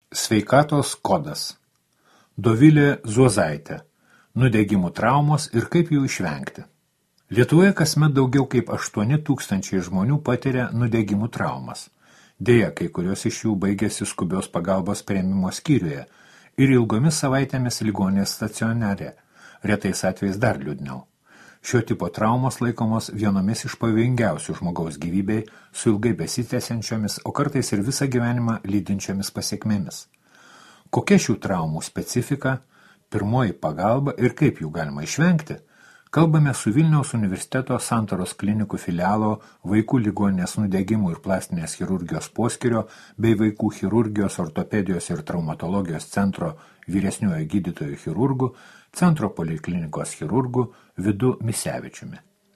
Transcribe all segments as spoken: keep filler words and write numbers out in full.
Sveikatos kodas. Dovilė Zuozaitė. Nudegimų traumos ir kaip jų išvengti. Lietuvoje kasmet daugiau kaip aštuoni tūkstančiai žmonių patiria nudegimų traumas. Deja, kai kurios iš jų baigėsi skubios pagalbos priėmimo skyriuje ir ilgomis savaitėmis ligoninės stacionare, retais atvejais dar liūdniau. Šio tipo traumos laikomos vienomis iš pavojingiausių žmogaus gyvybei su ilgai besitęsiančiomis, o kartais ir visą gyvenimą lydinčiomis pasekmėmis. Kokia šių traumų specifika, pirmoji pagalba ir kaip jų galima išvengti, kalbame su Vilniaus universiteto Santaros klinikų filialo vaikų ligoninės nudegimų ir plastinės chirurgijos poskyrio bei vaikų chirurgijos, ortopedijos ir traumatologijos centro vyresniuoju gydytojų chirurgu, centro poliklinikos chirurgu Vidu Misevičiumi.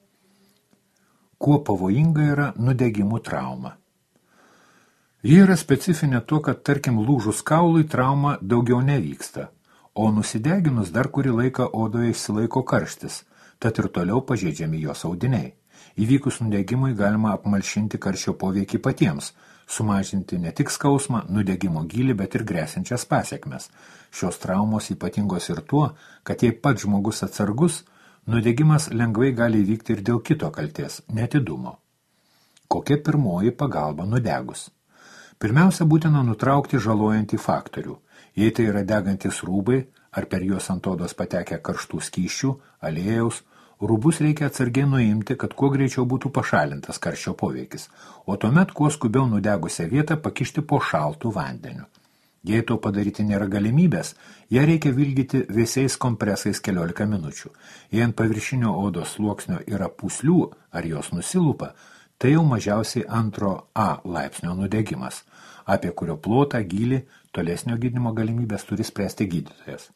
Kuo pavojinga yra nudegimų trauma? Ji yra specifinė tuo, kad, tarkim, lūžus kaului trauma daugiau nevyksta, o nusideginus dar kurį laiką odoje išsilaiko karštis, tad ir toliau pažeidžiami jos audiniai. Įvykus nudegimui galima apmalšinti karščio poveikį patiems, sumažinti ne tik skausmą, nudegimo gylį, bet ir grėsiančias pasekmes. Šios traumos ypatingos ir tuo, kad jei pats žmogus atsargus, nudegimas lengvai gali įvykti ir dėl kito kaltės, netidumo. Kokia pirmoji pagalba nudegus? Pirmiausia, būtina nutraukti žalojantį faktorių. Jei tai yra degantis rūbai, ar per juos ant odos patekę karštų skysčių, aliejaus, rūbus reikia atsargiai nuimti, kad kuo greičiau būtų pašalintas karščio poveikis, o tuomet kuo skubiau nudegusią vietą pakišti po šaltų vandeniu. Jei to padaryti nėra galimybės, ją reikia vilgyti vėsiais kompresais keliolika minučių. Jei ant paviršinio odos sluoksnio yra pūslių ar jos nusilupa, tai jau mažiausiai antro A laipsnio nudegimas, apie kurio plotą, gylį, tolesnio gydymo galimybės turi spręsti gydytojas.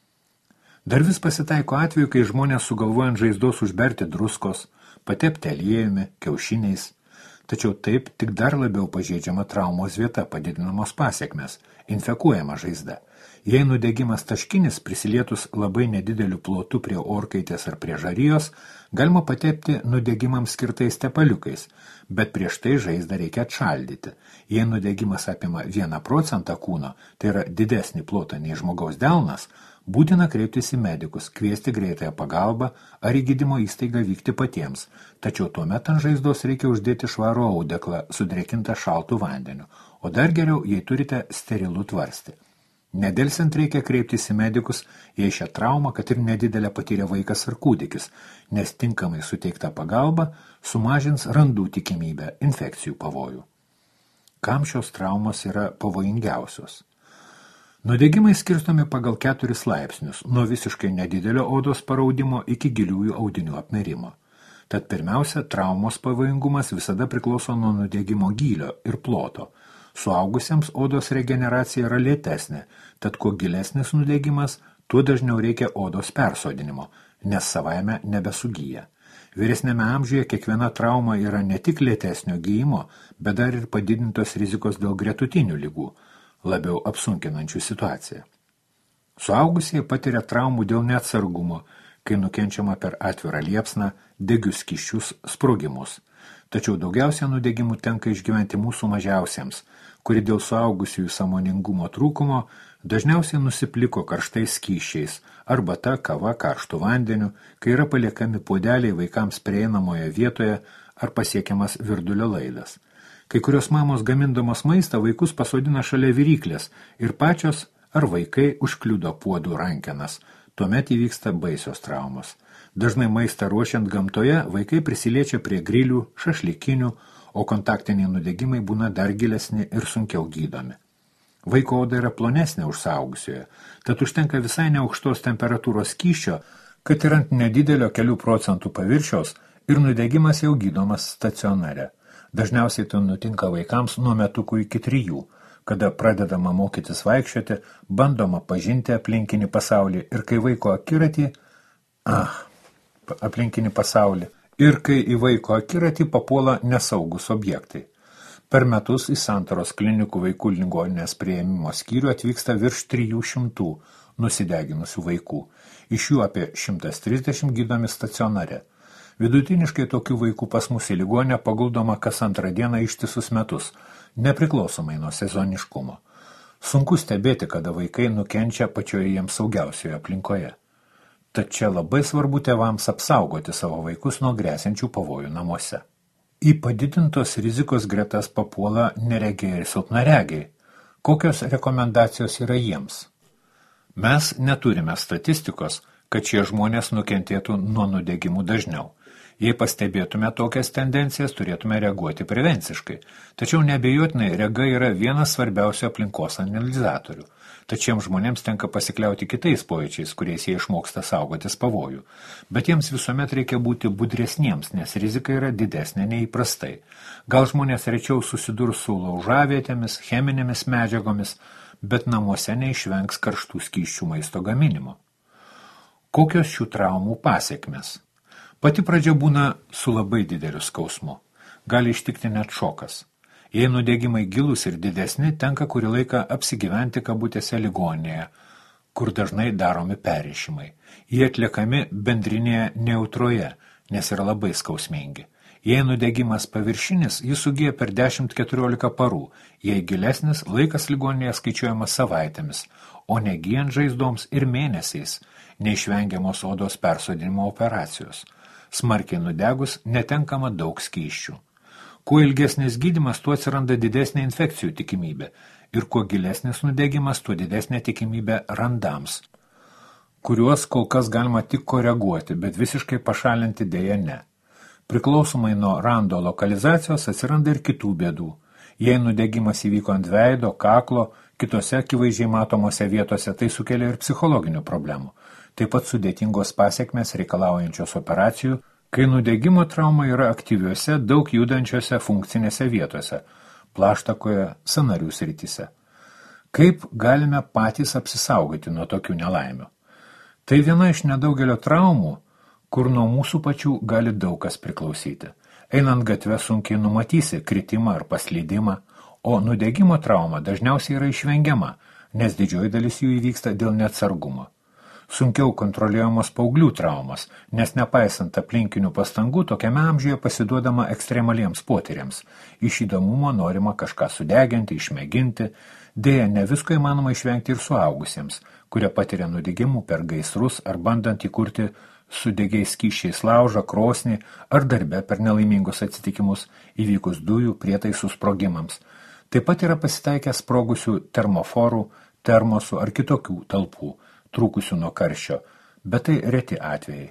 Dar vis pasitaiko atveju, kai žmonės sugalvoja ant žaizdos užberti druskos, patepti aliejumi, kiaušiniais, tačiau taip tik dar labiau pažeidžiama traumos vieta, padidinamos pasekmes, infekuojama žaizda. Jei nudegimas taškinis, prisilietus labai nedideliu plotu prie orkaitės ar prie žarijos, galima patepti nudegimams skirtais tepaliukais, bet prieš tai žaizdą reikia atšaldyti. Jei nudegimas apima vieną procentą kūno, tai yra didesnį plotą nei žmogaus delnas, būtina kreiptis į medikus, kviesti greitąją pagalbą ar į gydymo įstaigą vykti patiems, tačiau tuomet ant žaizdos reikia uždėti švarų audeklą, sudrėkintą šaltų vandeniu, o dar geriau, jei turite sterilų tvarstį. Nedelsiant reikia kreiptis į medikus, jei šią traumą, kad ir nedidelę patyrė vaikas ar kūdikis, nes tinkamai suteikta pagalba sumažins randų tikimybę, infekcijų pavojų. Kam šios traumos yra pavojingiausios? Nudegimai skirstomi pagal keturis laipsnius, nuo visiškai nedidelio odos paraudimo iki giliųjų audinių apmirimo. Tad pirmiausia, traumos pavojingumas visada priklauso nuo nudegimo gylio ir ploto. Suaugusiems odos regeneracija yra lėtesnė, tad kuo gilesnis nudegimas, tuo dažniau reikia odos persodinimo, nes savaime nebesugyja. Vyresniame amžiuje kiekviena trauma yra ne tik lėtesnio gyjimo, bet dar ir padidintos rizikos dėl gretutinių ligų, labiau apsunkinančių situaciją. Suaugusieji patiria traumų dėl neatsargumo, kai nukenčiama per atvirą liepsną, degius skysčius, sprogimus. Tačiau daugiausia nudegimų tenka išgyventi mūsų mažiausiems, kuri dėl suaugusiųjų sąmoningumo trūkumo dažniausiai nusipliko karštais skysčiais, arbata, kava, karštų vandeniu, kai yra paliekami puodeliai vaikams prieinamoje vietoje ar pasiekiamas virdulio laidas. Kai kurios mamos gamindamos maistą vaikus pasodina šalia viryklės ir pačios ar vaikai užkliudo puodų rankenas, tuomet įvyksta baisios traumos. Dažnai maistą ruošiant gamtoje vaikai prisiliečia prie grilių, šašlikinių, o kontaktiniai nudegimai būna dar gilesni ir sunkiau gydomi. Vaiko oda yra plonesnė už suaugusioje, tad užtenka visai neaukštos temperatūros skysčio, kad ir ant nedidelio kelių procentų paviršiaus ir nudegimas jau gydomas stacionare. Dažniausiai tai nutinka vaikams nuo metukų iki trijų, kada pradedama mokytis vaikščioti, bandoma pažinti aplinkinį pasaulį ir kai vaiko akiratį, ah, aplinkinį pasaulį, ir kai į vaiko akiratį papuola nesaugus objektai. Per metus į Santaros klinikų vaikų ligoninės priėmimo skyrių atvyksta virš trijų šimtų nusideginusių vaikų. Iš jų apie šimtas trisdešimt gydomi stacionare. Vidutiniškai tokių vaikų pas mus į ligoninę paguldoma kas antrą dieną ištisus metus, nepriklausomai nuo sezoniškumo. Sunku stebėti, kada vaikai nukenčia pačioje jiems saugiausioje aplinkoje. Tad čia labai svarbu tėvams apsaugoti savo vaikus nuo grėsiančių pavojų namuose. Į padidintos rizikos gretas papuola neregiai ir silpnaregiai. Kokios rekomendacijos yra jiems? Mes neturime statistikos, kad šie žmonės nukentėtų nuo nudegimų dažniau. Jei pastebėtume tokias tendencijas, turėtume reaguoti prevenciškai. Tačiau neabejotinai rega yra vienas svarbiausių aplinkos analizatorių. Tačiau žmonėms tenka pasikliauti kitais pojūčiais, kuriais jie išmoksta saugotis pavojų. Bet jiems visuomet reikia būti budresniems, nes rizika yra didesnė nei įprastai. Gal žmonės rečiau susidurs su laužavietėmis, cheminėmis medžiagomis, bet namuose neišvengs karštų skysčių maisto gaminimo. Kokios šių traumų pasekmės? Pati pradžia būna su labai dideliu skausmu. Gali ištikti net šokas. Jei nudegimai gilūs ir didesni, tenka kurį laiką apsigyventi kabutėse ligoninėje, kur dažnai daromi perrišimai. Jie atliekami bendrinėje neutroje, nes yra labai skausmingi. Jei nudegimas paviršinis, jis sugyja per dešimt keturiolika parų. Jei gilesnis, laikas ligoninėje skaičiuojamas savaitėmis, o negyjant žaizdoms ir mėnesiais, neišvengiamos odos persodinimo operacijos. Smarkiai nudegus netenkama daug skysčių. Kuo ilgesnis gydymas, tuo atsiranda didesnė infekcijų tikimybė ir kuo gilesnis nudegimas, tuo didesnė tikimybė randams, kuriuos kol kas galima tik koreguoti, bet visiškai pašalinti dėja ne. Priklausomai nuo rando lokalizacijos atsiranda ir kitų bėdų. Jei nudegimas įvyko ant veido, kaklo, kitose akivaizdžiai matomose vietose, tai sukelia ir psichologinių problemų. Taip pat sudėtingos pasekmės reikalaujančios operacijų, kai nudegimo trauma yra aktyviuose, daug judančiose funkcinėse vietose, plaštakoje, sąnarių srityse. Kaip galime patys apsisaugoti nuo tokių nelaimių? Tai viena iš nedaugelio traumų, kur nuo mūsų pačių gali daug kas priklausyti. Einant gatve sunkiai numatysi kritimą ar paslydimą, o nudegimo trauma dažniausiai yra išvengiama, nes didžioji dalis jų įvyksta dėl neatsargumo. Sunkiau kontroliuojamos paauglių traumas, nes nepaisant aplinkinių pastangų, tokiame amžiuje pasiduodama ekstremaliems potyriams. Iš įdomumo norima kažką sudeginti, išmėginti. Deja, ne visko įmanoma išvengti ir suaugusiems, kurie patiria nudegimų per gaisrus ar bandant įkurti su degiais skysčiais laužą, krosnį ar darbe per nelaimingus atsitikimus įvykus dujų prietaisų sprogimams. Taip pat yra pasitaikę sprogusių termoforų, termosų ar kitokių talpų, trūkusių nuo karščio, bet tai reti atvejai.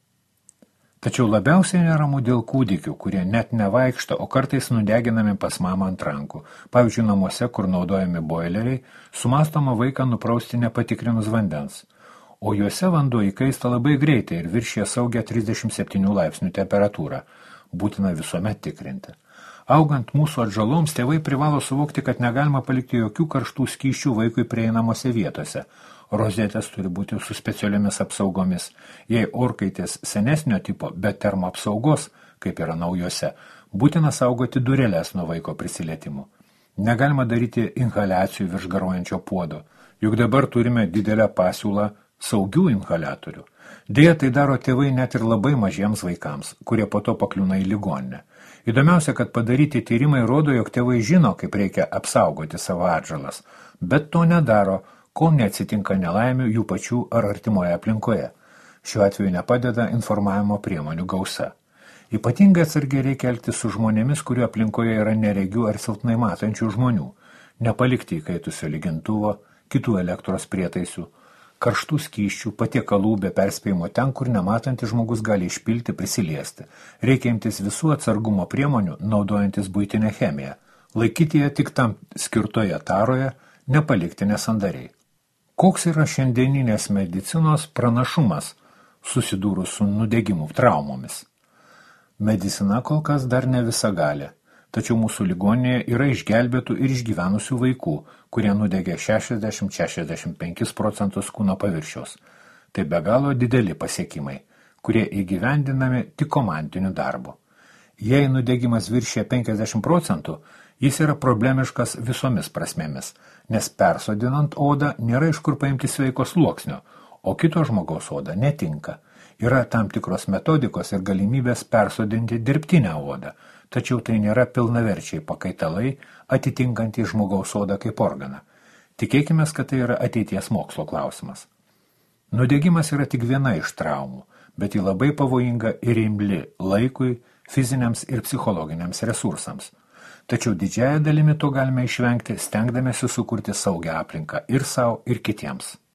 Tačiau labiausiai neramu dėl kūdikių, kurie net nevaikšto, o kartais nudeginami pas mamą ant rankų. Pavyzdžiui, namuose, kur naudojami boileriai, sumastoma vaiką nuprausti nepatikrinus vandens, o juose vanduo įkaista labai greitai ir viršė saugią trisdešimt septynių laipsnių temperatūrą. Būtina visuomet tikrinti. Augant mūsų atžaloms, tėvai privalo suvokti, kad negalima palikti jokių karštų skysčių vaikui prieinamose vietose. Rozetės turi būti su specialiomis apsaugomis. Jei orkaitės senesnio tipo, bet termoapsaugos, kaip yra naujose, būtina saugoti dureles nuo vaiko prisilietimų. Negalima daryti inhaliacijų virš garuojančio puodo, juk dabar turime didelę pasiūlą saugių inhaliatorių. Deja, tai daro tėvai net ir labai mažiems vaikams, kurie po to pakliūna į ligoninę. Įdomiausia, kad padaryti tyrimai rodo, jog tėvai žino, kaip reikia apsaugoti savo atžalas, bet to nedaro, kol neatsitinka nelaimių jų pačių ar artimoje aplinkoje. Šiuo atveju nepadeda informavimo priemonių gausa. Ypatingai atsargiai reikia elgtis su žmonėmis, kurių aplinkoje yra neregių ar silpnai matančių žmonių, nepalikti įkaitusio lygintuvo, kitų elektros prietaisų, karštų skysčių, patiekalų be perspėjimo ten, kur nematantis žmogus gali išpilti, prisiliesti. Reikia imtis visų atsargumo priemonių, naudojantis buitinę chemiją, laikyti ją tik tam skirtoje taroje, nepalikti nesandariai. Koks yra šiandieninės medicinos pranašumas susidūrus su nudegimų traumomis? Medicina kol kas dar ne visagalė, tačiau mūsų ligoninėje yra išgelbėtų ir išgyvenusių vaikų, kurie nudegė šešiasdešimt iki šešiasdešimt penkis procentus kūno paviršiaus. Tai be galo dideli pasiekimai, kurie įgyvendinami tik komandiniu darbu. Jei nudegimas viršė penkiasdešimt procentų, jis yra problemiškas visomis prasmėmis, nes persodinant odą nėra iš kur paimti sveiko sluoksnio, o kito žmogaus oda netinka. Yra tam tikros metodikos ir galimybės persodinti dirbtinę odą, tačiau tai nėra pilnaverčiai pakaitalai atitinkantys žmogaus odą kaip organą. Tikėkime, kad tai yra ateities mokslo klausimas. Nudegimas yra tik viena iš traumų, bet ji labai pavojinga ir imli laikui, fiziniams ir psichologiniams resursams. Tačiau didžiąją dalimi to galime išvengti, stengdamėsi sukurti saugią aplinką ir sau, ir kitiems.